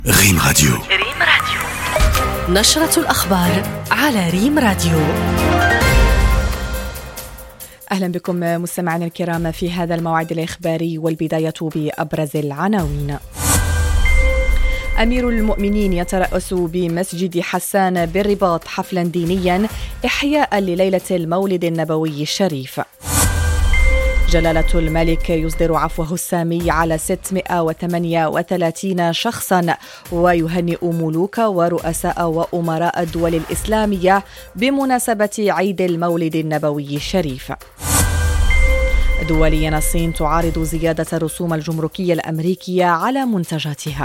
ريم راديو. نشرة الأخبار على ريم راديو. أهلا بكم مستمعينا الكرام في هذا الموعد الإخباري، والبداية بأبرز العناوين. أمير المؤمنين يترأس بمسجد حسان بالرباط حفلا دينيا إحياء لليلة المولد النبوي الشريف. جلالة الملك يصدر عفوه السامي على 638 شخصا ويهنئ ملوك ورؤساء وأمراء الدول الإسلامية بمناسبة عيد المولد النبوي الشريف. دوليا الصين تعارض زيادة الرسوم الجمركية الأمريكية على منتجاتها.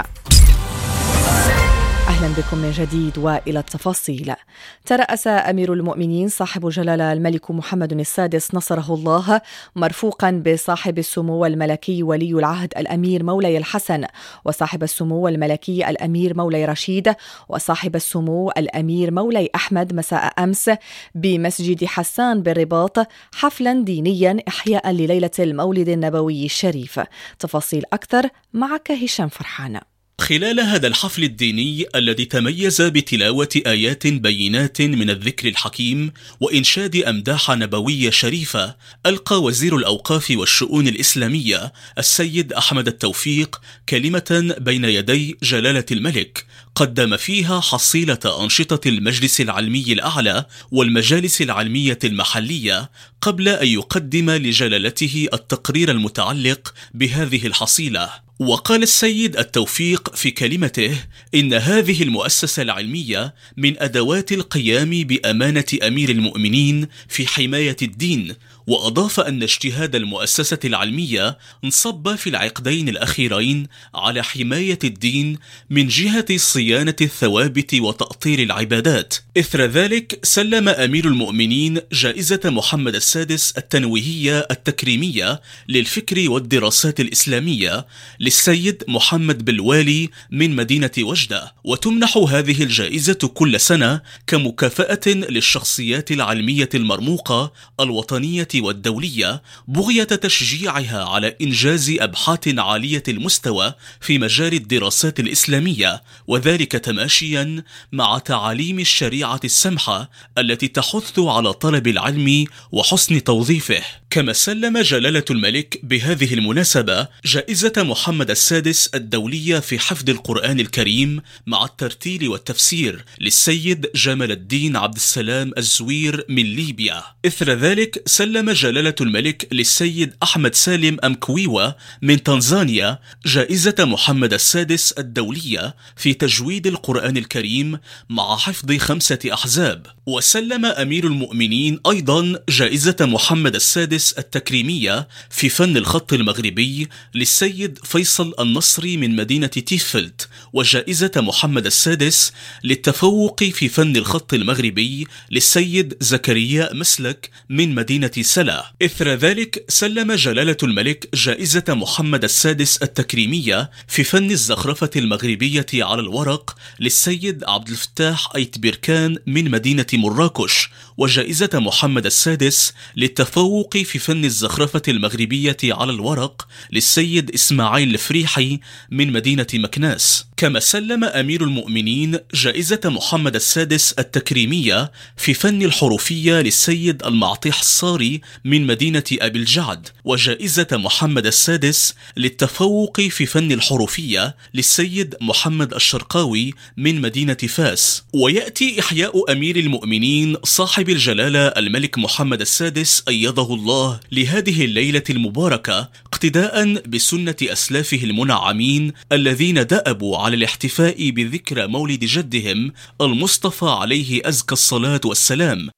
أهلا بكم من جديد وإلى التفاصيل. ترأس أمير المؤمنين صاحب جلالة الملك محمد السادس نصره الله مرفوقا بصاحب السمو الملكي ولي العهد الأمير مولاي الحسن، وصاحب السمو الملكي الأمير مولاي رشيد، وصاحب السمو الأمير مولاي أحمد مساء أمس بمسجد حسان بالرباط حفلا دينيا إحياء لليلة المولد النبوي الشريف. تفاصيل أكثر معك هشام فرحان. خلال هذا الحفل الديني الذي تميز بتلاوة آيات بينات من الذكر الحكيم وإنشاد أمداح نبوية شريفة، ألقى وزير الأوقاف والشؤون الإسلامية السيد أحمد التوفيق كلمة بين يدي جلالة الملك قدم فيها حصيلة أنشطة المجلس العلمي الأعلى والمجالس العلمية المحلية، قبل أن يقدم لجلالته التقرير المتعلق بهذه الحصيلة. وقال السيد التوفيق في كلمته إن هذه المؤسسة العلمية من أدوات القيام بأمانة أمير المؤمنين في حماية الدين، وأضاف أن اجتهاد المؤسسة العلمية انصب في العقدين الأخيرين على حماية الدين من جهة صيانة الثوابت وتأطير العبادات. إثر ذلك سلم أمير المؤمنين جائزة محمد السادس التنويهية التكريمية للفكر والدراسات الإسلامية للسيد محمد بالوالي من مدينة وجدة، وتمنح هذه الجائزة كل سنة كمكافأة للشخصيات العلمية المرموقة الوطنية والدولية، بغية تشجيعها على إنجاز أبحاث عالية المستوى في مجال الدراسات الإسلامية، وذلك تماشيا مع تعاليم الشريعة السمحة التي تحث على طلب العلم وحسن توظيفه. كما سلم جلالة الملك بهذه المناسبة جائزة محمد السادس الدولية في حفظ القرآن الكريم مع الترتيل والتفسير للسيد جمال الدين عبد السلام الزوير من ليبيا. إثر ذلك سلم جلالة الملك للسيد أحمد سالم أمكويوة من تنزانيا جائزة محمد السادس الدولية في تجويد القرآن الكريم مع حفظ 5 أحزاب. وسلم أمير المؤمنين أيضا جائزة محمد السادس التكريمية في فن الخط المغربي للسيد فيصل النصري من مدينة تيفلت، وجائزة محمد السادس للتفوق في فن الخط المغربي للسيد زكريا مسلك من مدينة سلا. إثر ذلك سلم جلالة الملك جائزة محمد السادس التكريمية في فن الزخرفة المغربية على الورق للسيد عبد الفتاح أيت بركان من مدينة مراكش، وجائزة محمد السادس للتفوق في فن الزخرفة المغربية على الورق للسيد إسماعيل الفريحي من مدينة مكناس. كما سلم أمير المؤمنين جائزة محمد السادس التكريمية في فن الحروفية للسيد المعطيح الصاري من مدينة أبي الجعد، وجائزة محمد السادس للتفوق في فن الحروفية للسيد محمد الشرقاوي من مدينة فاس. ويأتي إحياء أمير المؤمنين صاحب الجلالة الملك محمد السادس أيده الله لهذه الليلة المباركة اقتداء بسنة أسلافه المنعمين الذين دأبوا على الاحتفاء بذكرى مولد جدهم المصطفى عليه أزكى الصلاة والسلام.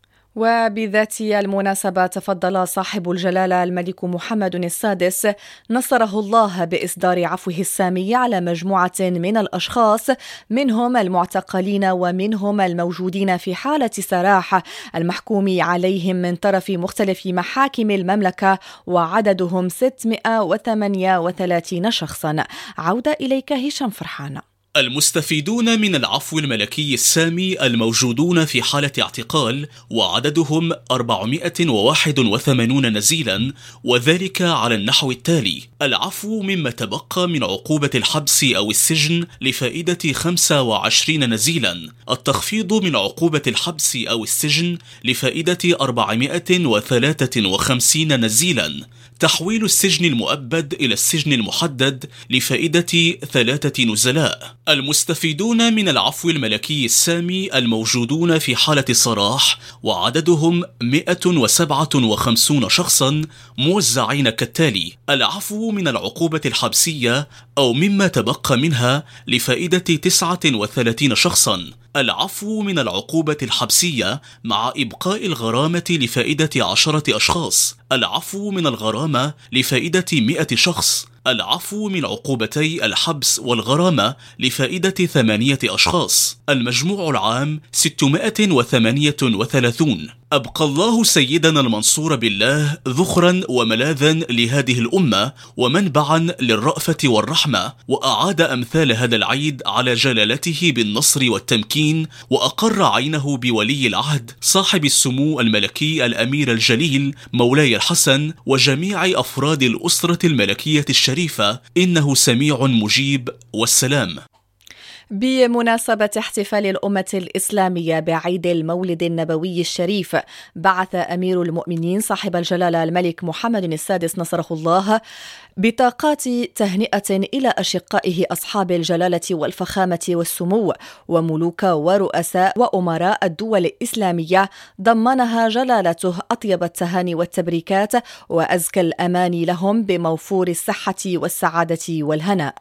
وبذات المناسبة تفضل صاحب الجلالة الملك محمد السادس نصره الله بإصدار عفوه السامي على مجموعة من الأشخاص، منهم المعتقلين ومنهم الموجودين في حالة سراح المحكوم عليهم من طرف مختلف محاكم المملكة، وعددهم 638 شخصا. عودة إليك هشام فرحان. المستفيدون من العفو الملكي السامي الموجودون في حالة اعتقال وعددهم 481 نزيلا، وذلك على النحو التالي: العفو مما تبقى من عقوبة الحبس أو السجن لفائدة 25 نزيلا، التخفيض من عقوبة الحبس أو السجن لفائدة 453 نزيلا، تحويل السجن المؤبد إلى السجن المحدد لفائدة 3 نزلاء. المستفيدون من العفو الملكي السامي الموجودون في حالة سراح وعددهم 157 شخصا موزعين كالتالي: العفو من العقوبة الحبسية أو مما تبقى منها لفائدة 39 شخصا، العفو من العقوبة الحبسية مع إبقاء الغرامة لفائدة 10 أشخاص، العفو من الغرامة لفائدة 100 شخص، العفو من عقوبتي الحبس والغرامة لفائدة 8 أشخاص، المجموع العام 638. أبقى الله سيدنا المنصور بالله ذخرا وملاذا لهذه الأمة ومنبعا للرأفة والرحمة، وأعاد أمثال هذا العيد على جلالته بالنصر والتمكين، وأقر عينه بولي العهد صاحب السمو الملكي الأمير الجليل مولاي الحسن وجميع أفراد الأسرة الملكية الشريفة، إنه سميع مجيب. والسلام. بمناسبة احتفال الأمة الإسلامية بعيد المولد النبوي الشريف، بعث أمير المؤمنين صاحب الجلالة الملك محمد السادس نصره الله بطاقات تهنئة إلى أشقائه أصحاب الجلالة والفخامة والسمو وملوك ورؤساء وأمراء الدول الإسلامية، ضمنها جلالته أطيب التهاني والتبريكات وأزكى الأماني لهم بموفور الصحة والسعادة والهناء.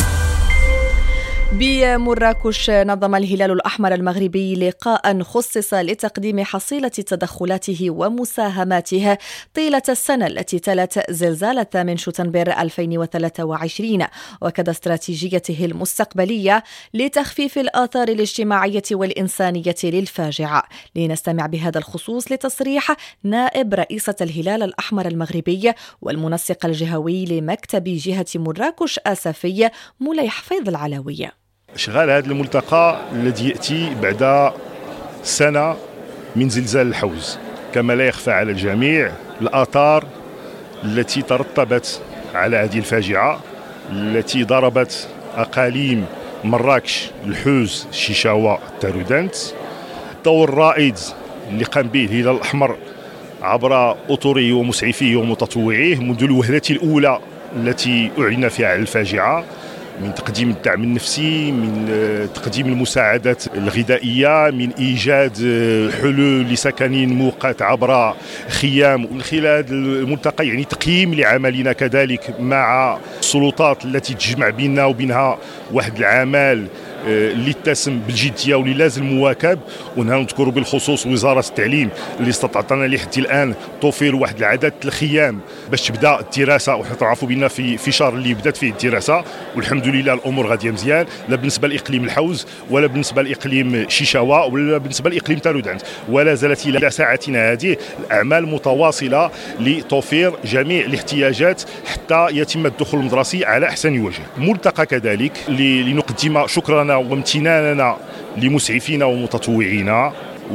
بمراكش نظم الهلال الأحمر المغربي لقاء خصص لتقديم حصيلة تدخلاته ومساهماته طيلة السنة التي تلت زلزال 8 شتنبر 2023 وكذا استراتيجيته المستقبلية لتخفيف الآثار الاجتماعية والإنسانية للفاجعة. لنستمع بهذا الخصوص لتصريح نائب رئيسة الهلال الأحمر المغربي والمنسق الجهوي لمكتب جهة مراكش آسفي مولاي حفيظ العلوي. شغال هذا الملتقى الذي يأتي بعد سنة من زلزال الحوز، كما لا يخفى على الجميع الآثار التي ترتبت على هذه الفاجعة التي ضربت أقاليم مراكش، الحوز، شيشاوة، تارودانت. الدور الرائد اللي قام به الهلال الأحمر عبر أطره ومسعفيه ومتطوعيه منذ الوهلة الأولى التي أعلن فيها على الفاجعة، من تقديم الدعم النفسي، من تقديم المساعدات الغذائية، من إيجاد حلول لسكن مؤقت عبر خيام. من خلال هذا الملتقى يعني تقييم لعملنا كذلك مع السلطات التي تجمع بيننا وبينها واحد العمل اللي اتسم بالجديه واللي لازم مواكب. ونذكر بالخصوص وزاره التعليم اللي استطعتنا لحد الان توفير واحد العدد الخيام باش تبدا الدراسه، وحنا تعرفوا بنا في شهر اللي بدات فيه الدراسه، والحمد لله الامور غاديه مزيان، لا بالنسبه لاقليم الحوز ولا بالنسبه لاقليم شيشاوه ولا بالنسبه لاقليم تارودانت. ولا زالت الى ساعتنا هذه الاعمال متواصله لتوفير جميع الاحتياجات حتى يتم الدخول المدرسي على احسن وجه. ملتقى كذلك لنقدم شكرنا وامتناننا لمسعفين ومتطوعين،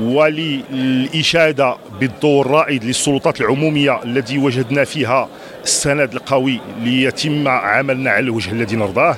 وللإشادة بالدور الرائد للسلطات العمومية الذي وجدنا فيها السند القوي ليتم عملنا على الوجه الذي نرضاه.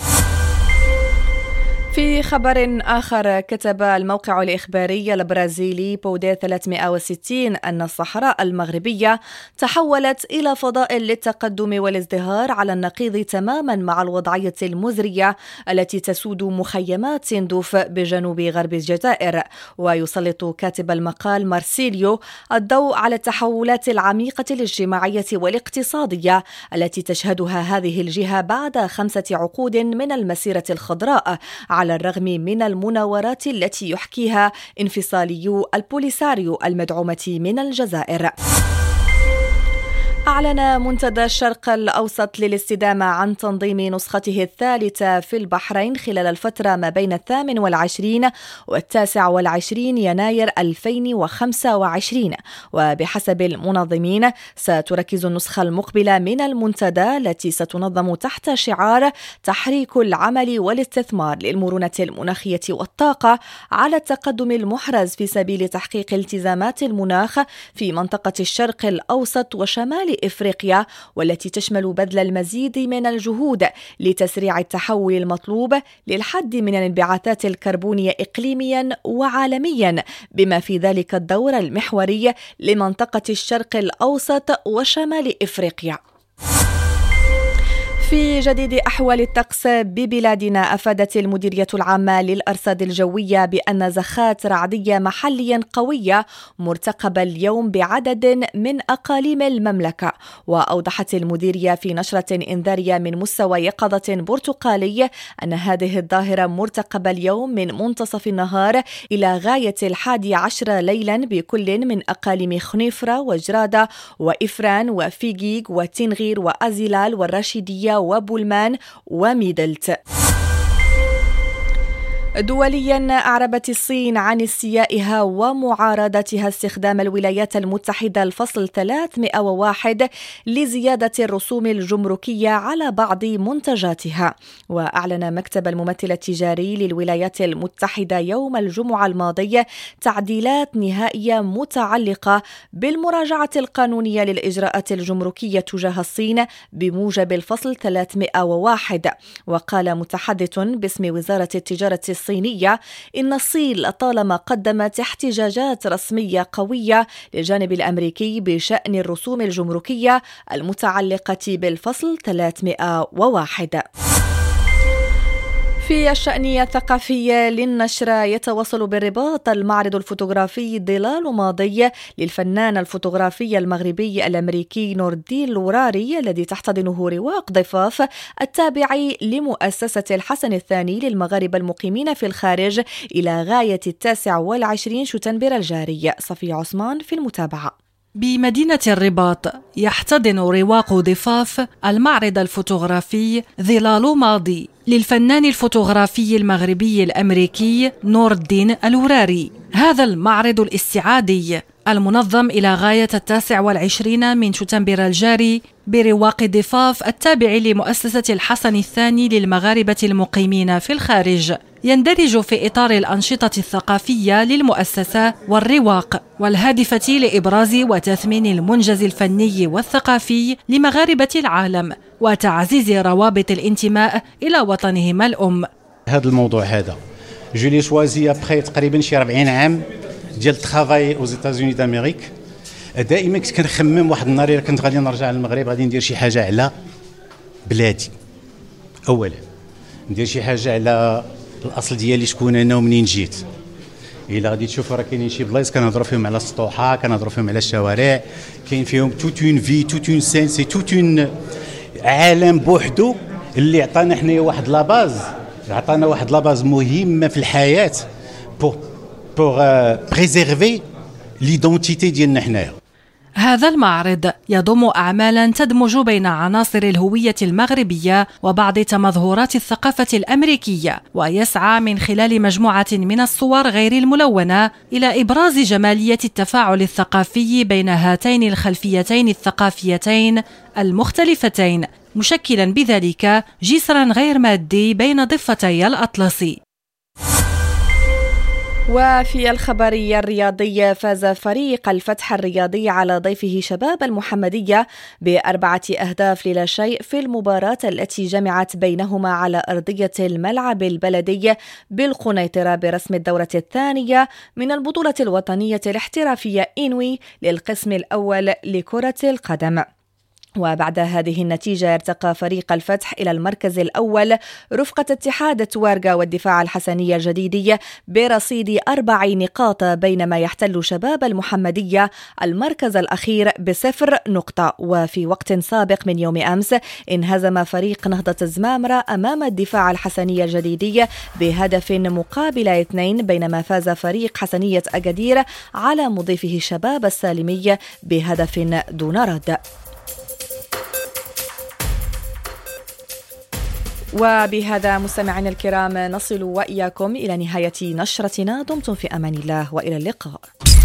في خبر آخر، كتب الموقع الإخباري البرازيلي بودي 360 أن الصحراء المغربية تحولت إلى فضاء للتقدم والازدهار على النقيض تماما مع الوضعية المزرية التي تسود مخيمات سندوف بجنوب غرب الجزائر. ويسلط كاتب المقال مارسيليو الضوء على التحولات العميقة الاجتماعية والاقتصادية التي تشهدها هذه الجهة بعد 5 عقود من المسيرة الخضراء، على الرغم من المناورات التي يحكيها انفصاليو البوليساريو المدعومة من الجزائر. أعلن منتدى الشرق الأوسط للاستدامة عن تنظيم نسخته الثالثة في البحرين خلال الفترة ما بين 28 و29 يناير 2025. وبحسب المنظمين ستركز النسخة المقبلة من المنتدى التي ستنظم تحت شعار تحريك العمل والاستثمار للمرونة المناخية والطاقة على التقدم المحرز في سبيل تحقيق التزامات المناخ في منطقة الشرق الأوسط وشمال إفريقيا، والتي تشمل بذل المزيد من الجهود لتسريع التحول المطلوب للحد من الانبعاثات الكربونية إقليميا وعالميا، بما في ذلك الدور المحوري لمنطقة الشرق الأوسط وشمال إفريقيا. في جديد أحوال الطقس ببلادنا، أفادت المديرية العامة للأرصاد الجوية بأن زخات رعدية محليا قوية مرتقبة اليوم بعدد من أقاليم المملكة. وأوضحت المديرية في نشرة إنذارية من مستوى يقظة برتقالي أن هذه الظاهرة مرتقبة اليوم من منتصف النهار إلى غاية 11 ليلا بكل من أقاليم خنيفرة وجرادة وإفران وفيجيج وتنغير وأزيلال والرشيدية وبولمان وميدلت. دوليا، أعربت الصين عن استيائها ومعارضتها استخدام الولايات المتحدة الفصل 301 لزيادة الرسوم الجمركية على بعض منتجاتها. وأعلن مكتب الممثل التجاري للولايات المتحدة يوم الجمعة الماضي تعديلات نهائية متعلقة بالمراجعة القانونية للإجراءات الجمركية تجاه الصين بموجب الفصل 301. وقال متحدث باسم وزارة التجارة الصينية إن الصين لطالما قدمت احتجاجات رسمية قوية للجانب الأمريكي بشأن الرسوم الجمركية المتعلقة بالفصل 301. في الشأن الثقافي للنشر، يتواصل بالرباط المعرض الفوتوغرافي ظلال ماضي للفنان الفوتوغرافي المغربي الأمريكي نوردين لوراري، الذي تحتضنه رواق ضفاف التابع لمؤسسة الحسن الثاني للمغاربة المقيمين في الخارج إلى غاية 29 شتنبر الجاري. صفي عثمان في المتابعة. بمدينة الرباط يحتضن رواق ضفاف المعرض الفوتوغرافي ظلال ماضي للفنان الفوتوغرافي المغربي الأمريكي نوردين لوراري. هذا المعرض الاستعادي المنظم إلى غاية 29 من شتنبر الجاري برواق ضفاف التابع لمؤسسة الحسن الثاني للمغاربة المقيمين في الخارج، يندرج في إطار الأنشطة الثقافية للمؤسسة والرواق والهادفة لإبراز وتثمين المنجز الفني والثقافي لمغاربة العالم وتعزيز روابط الانتماء إلى وطنهم الأم. هذا الموضوع هذا جولي شوازي أبخي تقريبا شي 40 عام ديال الترافاي أوز إيتازوني دامريك. دائما كنت كنخمم واحد النهار إلا كنت غادي نرجع للمغرب غادي ندير شي حاجة على بلادي. أولا ندير شي حاجة على الأصل ديالي، شكون أنا ومنين جيت. إلا غادي تشوفوا راه كاينين شي بلايص كنهضروا فيهم على السطوحة، كنهضروا فيهم على الشوارع، كاين فيهم توت اون في توت اون سين سي توت اون عالم بوحدو اللي عطانا حنايا واحد لاباز، عطانا واحد لاباز مهمة في الحياة بور بريزيرفي ليدونتيتي ديالنا حنايا. هذا المعرض يضم أعمالا تدمج بين عناصر الهوية المغربية وبعض تمظهرات الثقافة الأمريكية، ويسعى من خلال مجموعة من الصور غير الملونة إلى إبراز جمالية التفاعل الثقافي بين هاتين الخلفيتين الثقافيتين المختلفتين، مشكلا بذلك جسرا غير مادي بين ضفتي الأطلسي. وفي الخبر الرياضي، فاز فريق الفتح الرياضي على ضيفه شباب المحمدية ب4 أهداف لا شيء في المباراة التي جمعت بينهما على أرضية الملعب البلدي بالقنيطرة برسم الدورة الثانية من البطولة الوطنية الاحترافية إنوي للقسم الأول لكرة القدم. وبعد هذه النتيجة ارتقى فريق الفتح إلى المركز الأول رفقة اتحاد توارغا والدفاع الحسنية الجديدي برصيد 4 نقاط، بينما يحتل شباب المحمدية المركز الأخير ب0 نقطة. وفي وقت سابق من يوم أمس انهزم فريق نهضة الزمامرة أمام الدفاع الحسنية الجديدي بهدف مقابل 2، بينما فاز فريق حسنية أكادير على مضيفه شباب السالمي بهدف دون رد. وبهذا مستمعينا الكرام نصل وإياكم إلى نهاية نشرتنا. دمتم في أمان الله وإلى اللقاء.